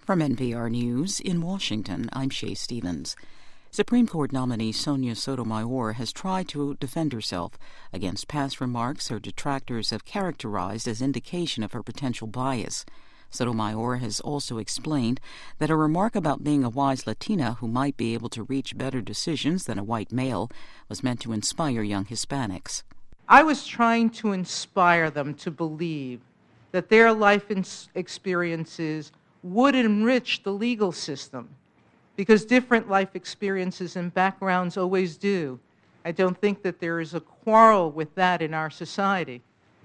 From NPR News in Washington, I'm Shay Stevens. Supreme Court nominee Sonia Sotomayor has tried to defend herself against past remarks her detractors have characterized as indication of her potential bias. Sotomayor has also explained that a remark about being a wise Latina who might be able to reach better decisions than a white male was meant to inspire young Hispanics. I was trying to inspire them to believe that their life experiences would enrich the legal system, because different life experiences and backgrounds always do. I don't think that there is a quarrel with that in our society.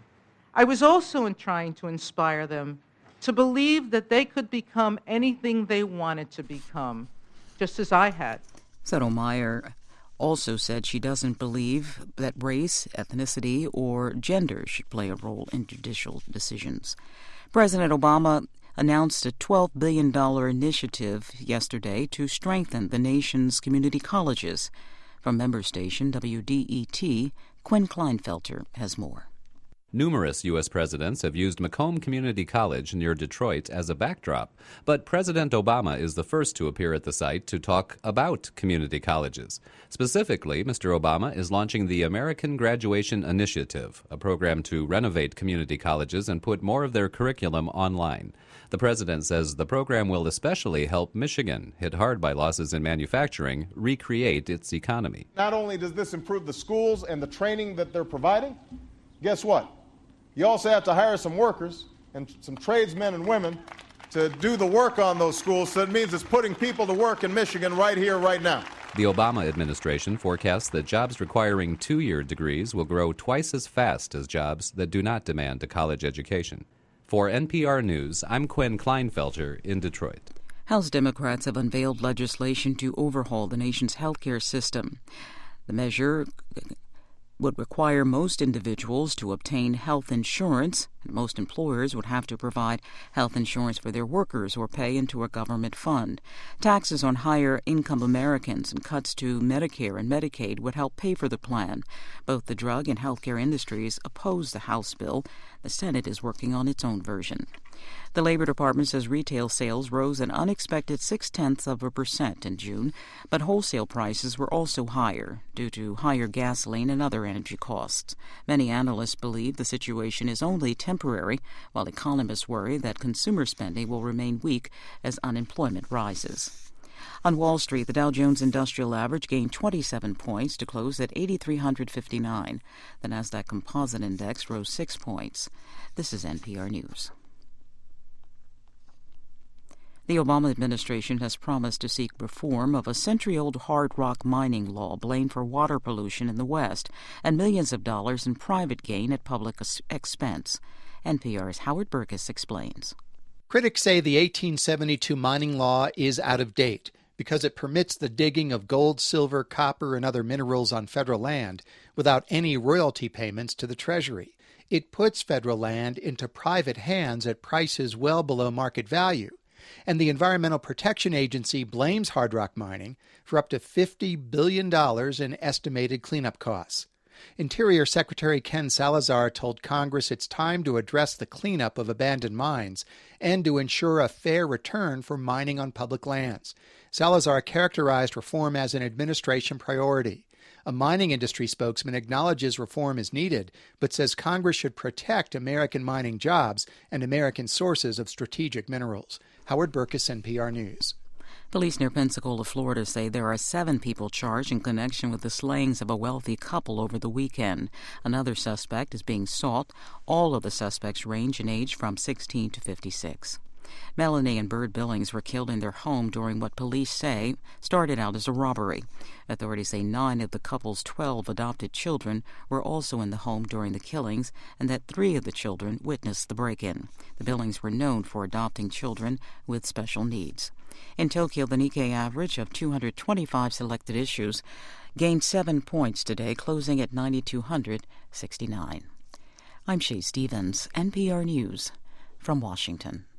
I was also trying to inspire them to believe that they could become anything they wanted to become, just as I had. Sotomayor also said she doesn't believe that race, ethnicity, or gender should play a role in judicial decisions. President Obama announced a $12 billion initiative yesterday to strengthen the nation's community colleges. From member station WDET, Quinn Kleinfelter has more. Numerous U.S. presidents have used Macomb Community College near Detroit as a backdrop, but President Obama is the first to appear at the site to talk about community colleges. Specifically, Mr. Obama is launching the American Graduation Initiative, a program to renovate community colleges and put more of their curriculum online. The president says the program will especially help Michigan, hit hard by losses in manufacturing, recreate its economy. Not only does this improve the schools and the training that they're providing, guess what? You also have to hire some workers and some tradesmen and women to do the work on those schools, so it means it's putting people to work in Michigan right here, right now. The Obama administration forecasts that jobs requiring two-year degrees will grow twice as fast as jobs that do not demand a college education. For NPR News, I'm Quinn Kleinfelter in Detroit. House Democrats have unveiled legislation to overhaul the nation's healthcare system. The measure would require most individuals to obtain health insurance, and most employers would have to provide health insurance for their workers or pay into a government fund. Taxes on higher-income Americans and cuts to Medicare and Medicaid would help pay for the plan. Both the drug and healthcare industries oppose the House bill. The Senate is working on its own version. The Labor Department says retail sales rose an unexpected 0.6% in June, but wholesale prices were also higher due to higher gasoline and other energy costs. Many analysts believe the situation is only temporary, while economists worry that consumer spending will remain weak as unemployment rises. On Wall Street, the Dow Jones Industrial Average gained 27 points to close at 8,359. The Nasdaq Composite Index rose 6 points. This is NPR News. The Obama administration has promised to seek reform of a century-old hard rock mining law blamed for water pollution in the West and millions of dollars in private gain at public expense. NPR's Howard Burkus explains. Critics say the 1872 mining law is out of date because it permits the digging of gold, silver, copper, and other minerals on federal land without any royalty payments to the Treasury. It puts federal land into private hands at prices well below market value. And the Environmental Protection Agency blames hard rock mining for up to $50 billion in estimated cleanup costs. Interior Secretary Ken Salazar told Congress it's time to address the cleanup of abandoned mines and to ensure a fair return for mining on public lands. Salazar characterized reform as an administration priority. A mining industry spokesman acknowledges reform is needed, but says Congress should protect American mining jobs and American sources of strategic minerals. Howard Burkus, NPR News. Police near Pensacola, Florida, say there are 7 people charged in connection with the slayings of a wealthy couple over the weekend. Another suspect is being sought. All of the suspects range in age from 16 to 56. Melanie and Bird Billings were killed in their home during what police say started out as a robbery. Authorities say 9 of the couple's 12 adopted children were also in the home during the killings, and that 3 of the children witnessed the break-in. The Billings were known for adopting children with special needs. In Tokyo, the Nikkei average of 225 selected issues gained 7 points today, closing at 9,269. I'm Shay Stevens, NPR News, from Washington.